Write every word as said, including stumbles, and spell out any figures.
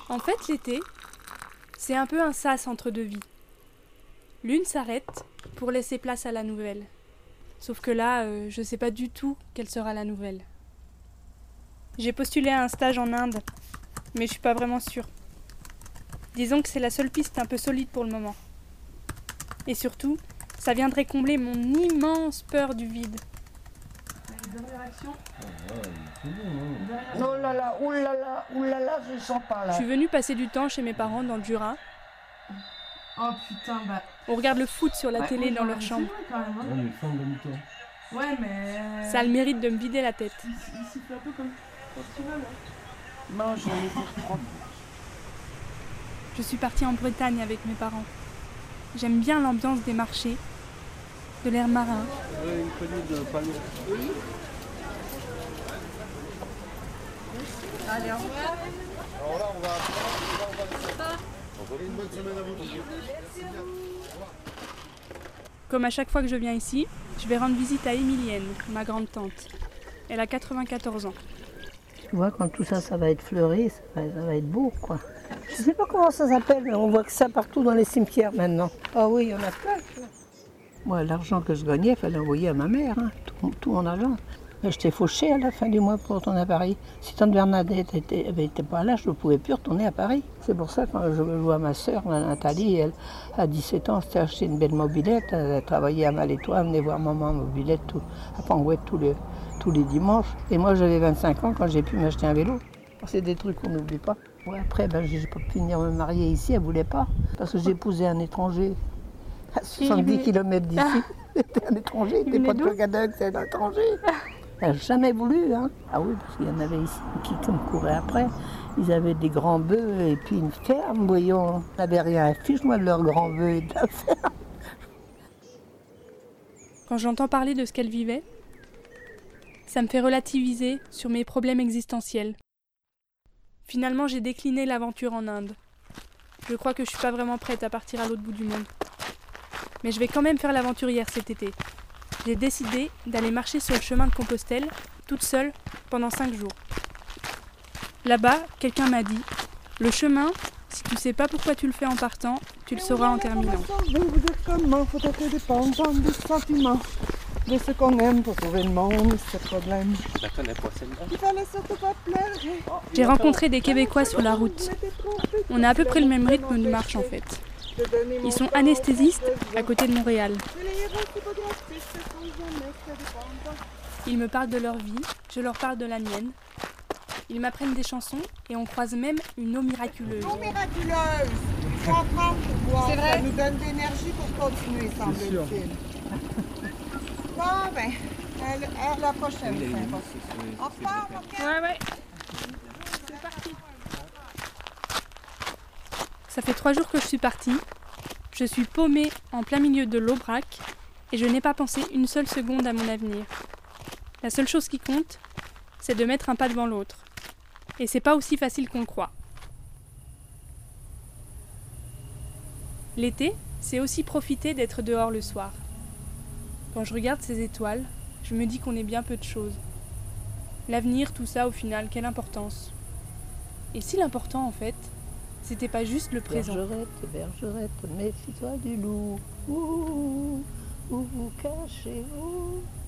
En fait, l'été, c'est un peu un sas entre deux vies. L'une s'arrête pour laisser place à la nouvelle. Sauf que là, euh, je sais pas du tout quelle sera la nouvelle. J'ai postulé à un stage en Inde, mais je suis pas vraiment sûre. Disons que c'est la seule piste un peu solide pour le moment. Et surtout, ça viendrait combler mon immense peur du vide. Dernière action. Oh là là, oh là là, oh là là, je sens pas là. Je suis venue passer du temps chez mes parents dans le Jura. Oh putain, bah. On regarde le foot sur la Ouais, télé oui, dans ouais, leur c'est chambre. vrai, quand même, hein. Ouais, mais fin de la mi-temps. Ouais, mais. Ça a le mérite de me vider la tête. Il, il siffle un peu comme quand tu veux, là. Non, je vais les prendre. Je suis partie en Bretagne avec mes parents. J'aime bien l'ambiance des marchés, de l'air marin. Ouais, une poignée de palmiers. Oui. Allez, au revoir. Alors là, on va on va on va une bonne semaine à vous. Comme à chaque fois que je viens ici, je vais rendre visite à Émilienne, ma grande tante. Elle a quatre-vingt-quatorze ans. Tu vois, quand tout ça, ça va être fleuri, ça va, ça va être beau, quoi. Je sais pas comment ça s'appelle, mais on voit que ça partout dans les cimetières maintenant. Ah oui, il y en a plein. Moi, l'argent que je gagnais, il fallait envoyer à ma mère, hein, tout, tout mon argent. Mais j'étais fauchée à la fin du mois pour retourner à Paris. Si tante Bernadette n'était pas là, je ne pouvais plus retourner à Paris. C'est pour ça que quand je vois ma sœur, Nathalie, elle, à dix-sept ans, elle s'était acheté une belle mobilette. Elle travaillait à Malétois, elle venait voir maman en mobilette tout, à Pangouette tous les, tous les dimanches. Et moi, j'avais vingt-cinq ans quand j'ai pu m'acheter un vélo. C'est des trucs qu'on n'oublie pas. Ouais, après, ben, je n'ai pas pu venir me marier ici, elle ne voulait pas. Parce que j'ai épousé un étranger à soixante-dix kilomètres d'ici. C'était un étranger, il n'était pas de Cogadeuc, c'était un étranger. Elle n'a jamais voulu, hein. Ah oui, parce qu'il y en avait ici qui me couraient après. Ils avaient des grands bœufs et puis une ferme, voyons. On n'avait rien à fiche, moi, de leurs grands bœufs et de la ferme. Quand j'entends parler de ce qu'elle vivait, ça me fait relativiser sur mes problèmes existentiels. Finalement, j'ai décliné l'aventure en Inde. Je crois que je suis pas vraiment prête à partir à l'autre bout du monde. Mais je vais quand même faire l'aventurière cet été. J'ai décidé d'aller marcher sur le chemin de Compostelle, toute seule, pendant cinq jours. Là-bas, quelqu'un m'a dit « Le chemin, si tu sais pas pourquoi tu le fais en partant, tu le sauras en terminant. » Je vais vous dire comment, faut être dépendant du sentiment, de ce qu'on aime pour trouver le monde, ce problème. Je la connais pas celle-là. Il fallait surtout pas pleurer. J'ai rencontré des Québécois sur la route. On a à peu près le même rythme de marche en fait. Ils sont anesthésistes à côté de Montréal. Ils me parlent de leur vie, je leur parle de la mienne. Ils m'apprennent des chansons et on croise même une eau miraculeuse. Eau miraculeuse. Il faut en prendre pour boire. C'est vrai. Ça nous donne de l'énergie pour continuer, semble-t-il. Bon, ben, à, à la prochaine. Au revoir, mon gars. Ouais, ouais. C'est parti. Ça fait trois jours que je suis partie. Je suis paumée en plein milieu de l'Aubrac et je n'ai pas pensé une seule seconde à mon avenir. La seule chose qui compte, c'est de mettre un pas devant l'autre. Et c'est pas aussi facile qu'on le croit. L'été, c'est aussi profiter d'être dehors le soir. Quand je regarde ces étoiles, je me dis qu'on est bien peu de choses. L'avenir, tout ça, au final, quelle importance. Et si l'important, en fait, c'était pas juste le présent. Bergerette, bergerette, méfie-toi du loup. Ouh, où vous cachez-vous?